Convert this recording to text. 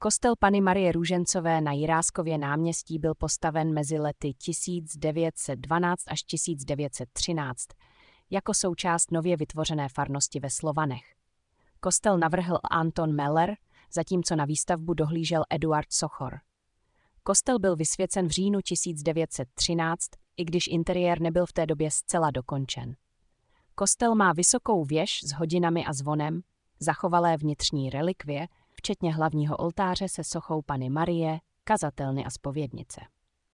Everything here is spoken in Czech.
Kostel Panny Marie Růžencové na Jiráskově náměstí byl postaven mezi lety 1912 až 1913 jako součást nově vytvořené farnosti ve Slovanech. Kostel navrhl Anton Meller, zatímco na výstavbu dohlížel Eduard Sochor. Kostel byl vysvěcen v říjnu 1913, i když interiér nebyl v té době zcela dokončen. Kostel má vysokou věž s hodinami a zvonem, zachovalé vnitřní relikvie, včetně hlavního oltáře se sochou Panny Marie, kazatelny a zpovědnice.